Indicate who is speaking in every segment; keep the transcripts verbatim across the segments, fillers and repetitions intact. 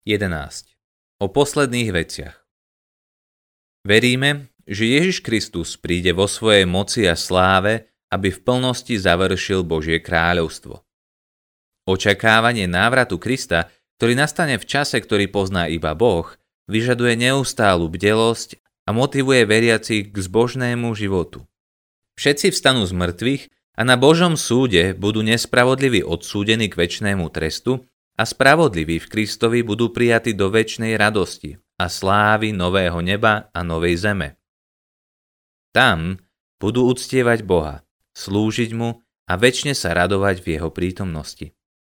Speaker 1: jedenásť. O posledných veciach. Veríme, že Ježiš Kristus príde vo svojej moci a sláve, aby v plnosti završil Božie kráľovstvo. Očakávanie návratu Krista, ktorý nastane v čase, ktorý pozná iba Boh, vyžaduje neustálu bdelosť a motivuje veriacich k zbožnému životu. Všetci vstanú z mŕtvych a na Božom súde budú nespravodliví odsúdení k večnému trestu a spravodliví v Kristovi budú prijatí do večnej radosti a slávy nového neba a novej zeme. Tam budú uctievať Boha, slúžiť mu a večne sa radovať v jeho prítomnosti.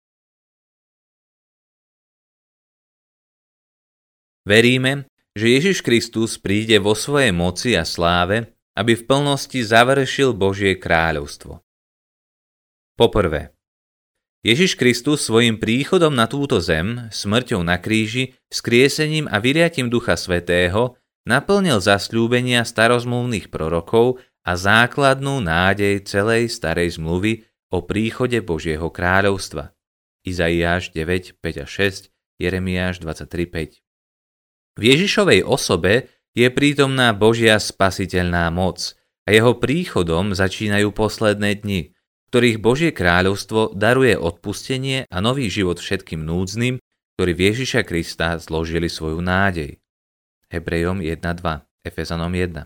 Speaker 1: Veríme, že Ježiš Kristus príde vo svojej moci a sláve, aby v plnosti završil Božie kráľovstvo. Poprvé, Ježiš Kristus svojim príchodom na túto zem, smrťou na kríži, vzkriesením a vyliatím Ducha Svätého naplnil zasľúbenia starozmluvných prorokov a základnú nádej celej starej zmluvy o príchode Božieho kráľovstva. Izaiáš deväť, päť a šesť, Jeremiáš dvadsaťtri, päť. V Ježišovej osobe je prítomná Božia spasiteľná moc a jeho príchodom začínajú posledné dni, ktorých Božie kráľovstvo daruje odpustenie a nový život všetkým núdznym, ktorí v Ježiša Krista zložili svoju nádej. Hebrejom jeden dva, Efezanom jeden.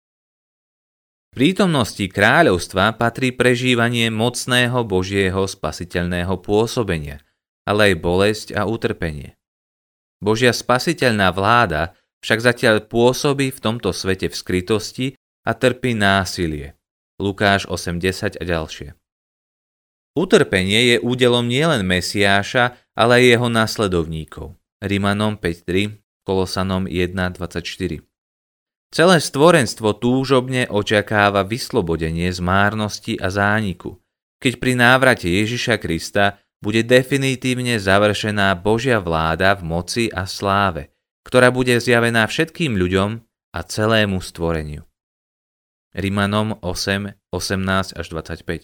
Speaker 1: V prítomnosti kráľovstva patrí prežívanie mocného Božieho spasiteľného pôsobenia, ale aj bolesť a utrpenie. Božia spasiteľná vláda však zatiaľ pôsobí v tomto svete v skrytosti a trpí násilie. Lukáš osem desať a ďalšie. Utrpenie je údelom nielen Mesiáša, ale aj jeho následovníkov. Rimanom päť tri, Kolosanom jeden dvadsaťštyri. Celé stvorenstvo túžobne očakáva vyslobodenie z márnosti a zániku, keď pri návrate Ježiša Krista bude definitívne završená Božia vláda v moci a sláve, ktorá bude zjavená všetkým ľuďom a celému stvoreniu. Rimanom osem, osemnásť až dvadsaťpäť.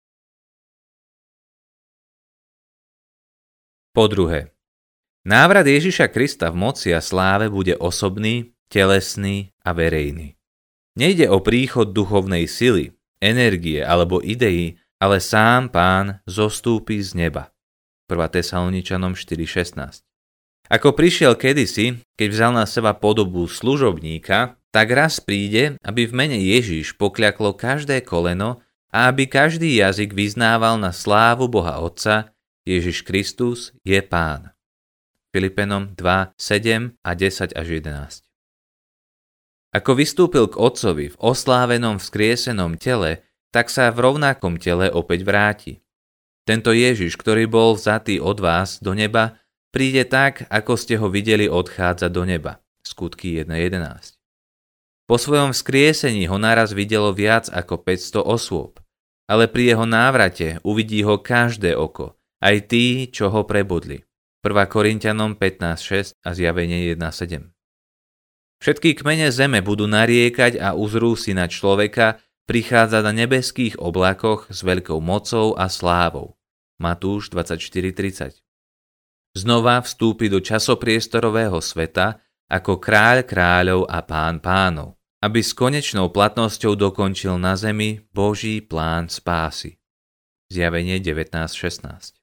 Speaker 1: Po druhé, návrat Ježiša Krista v moci a sláve bude osobný, telesný a verejný. Nejde o príchod duchovnej sily, energie alebo idei, ale sám Pán zostúpi z neba. prvá Tesaloničanom štyri šestnásť. Ako prišiel kedysi, keď vzal na seba podobu služobníka, tak raz príde, aby v mene Ježiš pokľaklo každé koleno a aby každý jazyk vyznával na slávu Boha Otca, Ježiš Kristus je Pán. Filipenom dva, sedem a desať až jedenásť. Ako vystúpil k Otcovi v oslávenom vzkriesenom tele, tak sa v rovnakom tele opäť vráti. Tento Ježiš, ktorý bol vzatý od vás do neba, príde tak, ako ste ho videli odchádzať do neba. Skutky jeden jedenásť. Po svojom vzkriesení ho naraz videlo viac ako päťsto osôb, ale pri jeho návrate uvidí ho každé oko, aj tí, čo ho prebodli. prvá Korinťanom pätnásť šesť a Zjavenie jeden sedem. Všetky kmene zeme budú nariekať a uzrú si na človeka, prichádza na nebeských oblakoch s veľkou mocou a slávou. Matúš dvadsaťštyri tridsať. Znova vstúpi do časopriestorového sveta ako kráľ kráľov a pán pánov, aby s konečnou platnosťou dokončil na zemi Boží plán spásy. Zjavenie devätnásť šestnásť.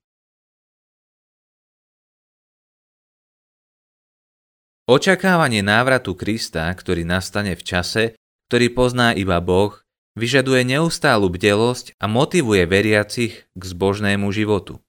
Speaker 1: Očakávanie návratu Krista, ktorý nastane v čase, ktorý pozná iba Boh, vyžaduje neustálu bdelosť a motivuje veriacich k zbožnému životu.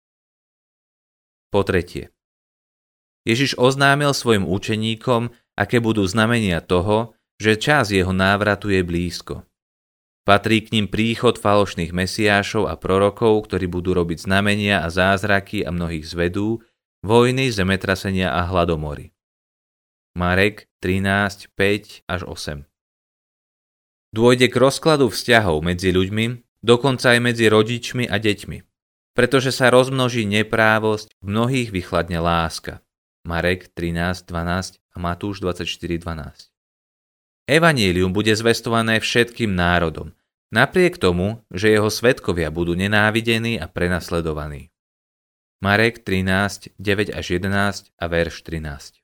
Speaker 1: Po tretie, Ježiš oznámil svojim učeníkom, aké budú znamenia toho, že čas jeho návratu je blízko. Patrí k nim príchod falošných mesiášov a prorokov, ktorí budú robiť znamenia a zázraky a mnohých zvedú, vojny, zemetrasenia a hladomory. Marek trinásť, päť až osem. Dôjde k rozkladu vzťahov medzi ľuďmi, dokonca aj medzi rodičmi a deťmi, pretože sa rozmnoží neprávosť, v mnohých vychladne láska. Marek trinásť, dvanásť a Matúš dvadsaťštyri dvanásť. Evanjelium bude zvestované všetkým národom, napriek tomu, že jeho svedkovia budú nenávidení a prenasledovaní. Marek trinásť, deväť až jedenásť a verš trinásť.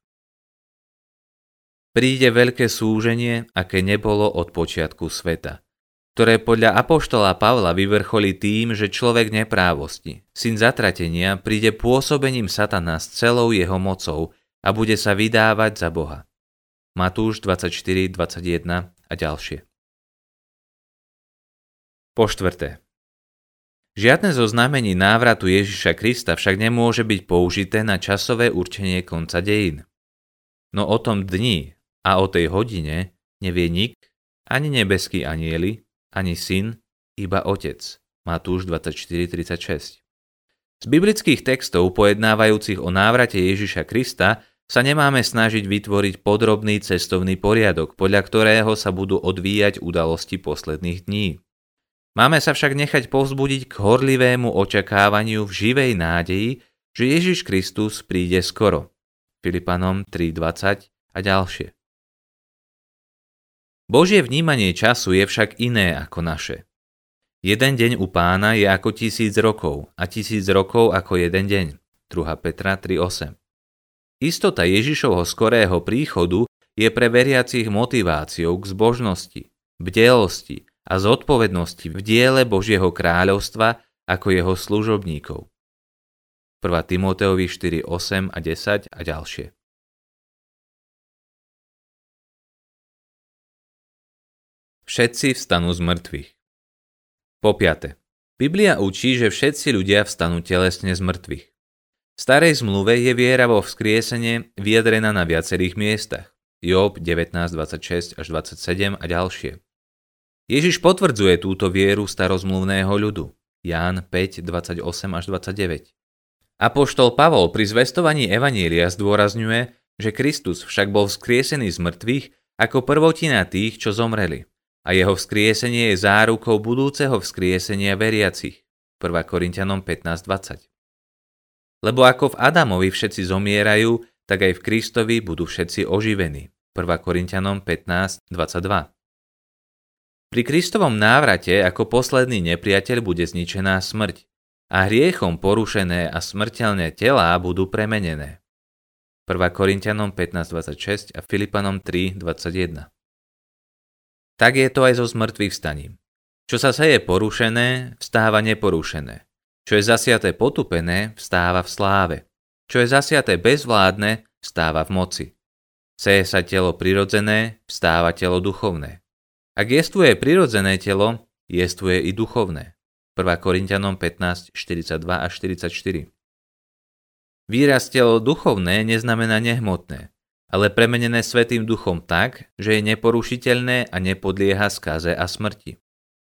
Speaker 1: Príde veľké súženie, aké nebolo od počiatku sveta, ktoré podľa apoštola Pavla vyvrcholí tým, že človek neprávosti, syn zatratenia, príde pôsobením satana s celou jeho mocou a bude sa vydávať za Boha. Matúš dvadsaťštyri, dvadsaťjeden a ďalšie. Po štvrté. Žiadne zo znamení návratu Ježiša Krista však nemôže byť použité na časové určenie konca dejín. No o tom dni a o tej hodine nevie nik, ani nebeskí anjeli, ani syn, iba otec. Matúš dvadsaťštyri, tridsaťšesť. Z biblických textov pojednávajúcich o návrate Ježiša Krista sa nemáme snažiť vytvoriť podrobný cestovný poriadok, podľa ktorého sa budú odvíjať udalosti posledných dní. Máme sa však nechať povzbudiť k horlivému očakávaniu v živej nádeji, že Ježiš Kristus príde skoro. Filipanom tri dvadsať a ďalšie. Božie vnímanie času je však iné ako naše. Jeden deň u Pána je ako tisíc rokov a tisíc rokov ako jeden deň. druhá Petra tri osem. Istota Ježišovho skorého príchodu je pre veriacich motiváciou k zbožnosti, bdelosti a zodpovednosti v diele Božieho kráľovstva ako jeho služobníkov. prvá Timoteovi štyri osem a desať a ďalšie. Všetci vstanú z mŕtvych. Po piate. Biblia učí, že všetci ľudia vstanú telesne z mŕtvych. V starej zmluve je viera vo vzkriesenie vyjadrená na viacerých miestach. Job devätnásť dvadsaťšesť až dvadsaťsedem a ďalšie. Ježiš potvrdzuje túto vieru starozmluvného ľudu. Ján päť dvadsaťosem až dvadsaťdeväť. Apoštol Pavol pri zvestovaní evanjelia zdôrazňuje, že Kristus však bol vzkriesený z mŕtvych ako prvotina tých, čo zomreli, a jeho vzkriesenie je zárukou budúceho vzkriesenia veriacich. prvá Korinťanom pätnásť dvadsať. Lebo ako v Adamovi všetci zomierajú, tak aj v Kristovi budú všetci oživení. prvá Korinťanom pätnásť dvadsaťdva. Pri Kristovom návrate ako posledný nepriateľ bude zničená smrť a hriechom porušené a smrteľné telá budú premenené. prvá Korinťanom pätnásť dvadsaťšesť a Filipanom tri dvadsaťjeden. Tak je to aj so zmrtvých vstaním. Čo sa seje porušené, vstáva neporušené. Čo je zasiaté potupené, vstáva v sláve. Čo je zasiaté bezvládne, vstáva v moci. Seje sa telo prirodzené, vstáva telo duchovné. Ak jestvuje prirodzené telo, jestvuje i duchovné. prvá Korinťanom pätnásť štyridsaťdva až štyridsaťštyri. Výraz telo duchovné neznamená nehmotné, ale premenené Svätým Duchom tak, že je neporušiteľné a nepodlieha skaze a smrti.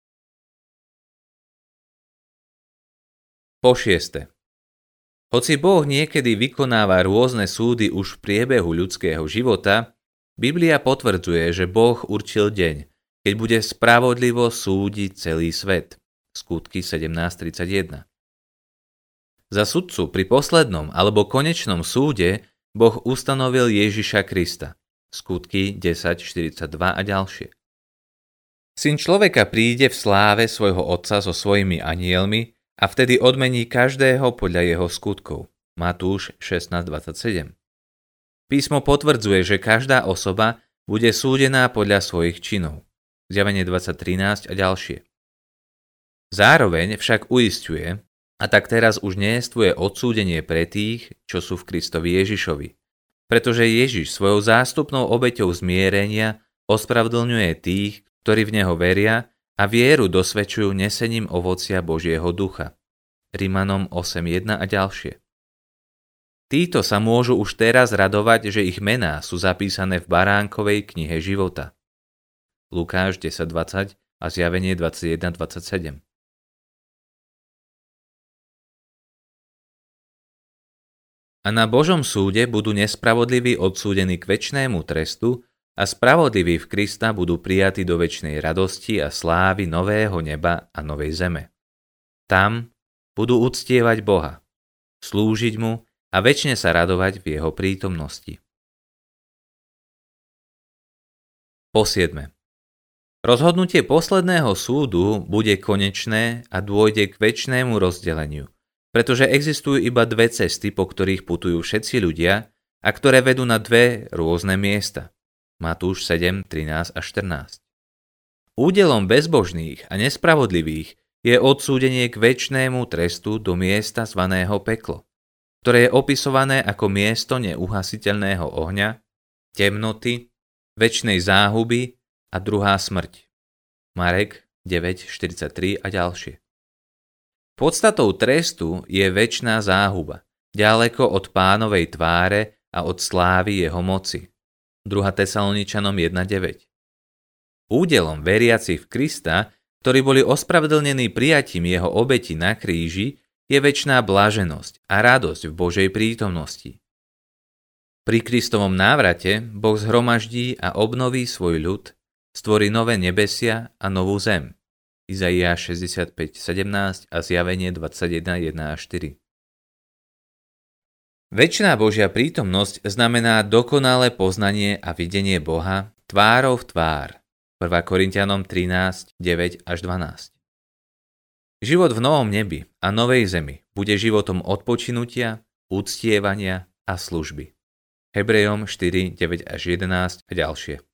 Speaker 1: Po šieste. Hoci Boh niekedy vykonáva rôzne súdy už v priebehu ľudského života, Biblia potvrdzuje, že Boh určil deň, keď bude spravodlivo súdiť celý svet. Skutky sedemnásť tridsaťjeden. Za sudcu pri poslednom alebo konečnom súde Boh ustanovil Ježiša Krista. Skutky desať štyridsaťdva a ďalšie. Syn človeka príde v sláve svojho Otca so svojimi anjelmi a vtedy odmení každého podľa jeho skutkov. Matúš šestnásť dvadsaťsedem. Písmo potvrdzuje, že každá osoba bude súdená podľa svojich činov. Zjavenie dvadsať trinásť a ďalšie. Zároveň však uisťuje, a tak teraz už nejestvuje odsúdenie pre tých, čo sú v Kristovi Ježišovi. Pretože Ježiš svojou zástupnou obeťou zmierenia ospravedlňuje tých, ktorí v Neho veria a vieru dosvedčujú nesením ovocia Božieho ducha. Rimanom osem jeden a ďalšie. Títo sa môžu už teraz radovať, že ich mená sú zapísané v Baránkovej knihe života. Lukáš desať dvadsať a Zjavenie dvadsaťjeden dvadsaťsedem. A na Božom súde budú nespravodliví odsúdení k večnému trestu a spravodliví v Krista budú prijatí do večnej radosti a slávy nového neba a novej zeme. Tam budú uctievať Boha, slúžiť mu a večne sa radovať v jeho prítomnosti. Po siedme. Rozhodnutie posledného súdu bude konečné a dôjde k večnému rozdeleniu, pretože existujú iba dve cesty, po ktorých putujú všetci ľudia a ktoré vedú na dve rôzne miesta. Matúš sedem, trinásť a štrnásť. Údelom bezbožných a nespravodlivých je odsúdenie k večnému trestu do miesta zvaného peklo, ktoré je opisované ako miesto neuhasiteľného ohňa, temnoty, večnej záhuby a druhá smrť. Marek deväť, štyridsaťtri a ďalšie. Podstatou trestu je večná záhuba, ďaleko od Pánovej tváre a od slávy jeho moci. druhá Tesaloničanom jedna deväť. Údelom veriacich v Krista, ktorí boli ospravedlnení prijatím jeho obeti na kríži, je večná blaženosť a radosť v Božej prítomnosti. Pri Kristovom návrate Boh zhromaždí a obnoví svoj ľud, stvorí nové nebesia a novú zem. Izaiáš šesťdesiatpäť sedemnásť a Zjavenie dvadsaťjeden jeden až štyri. Večná Božia prítomnosť znamená dokonalé poznanie a videnie Boha tvárou v tvár. prvá Korinťanom trinásť, deväť až dvanásť. Život v novom nebi a novej zemi bude životom odpočinutia, uctievania a služby. Hebrejom štyri, deväť až jedenásť a ďalšie.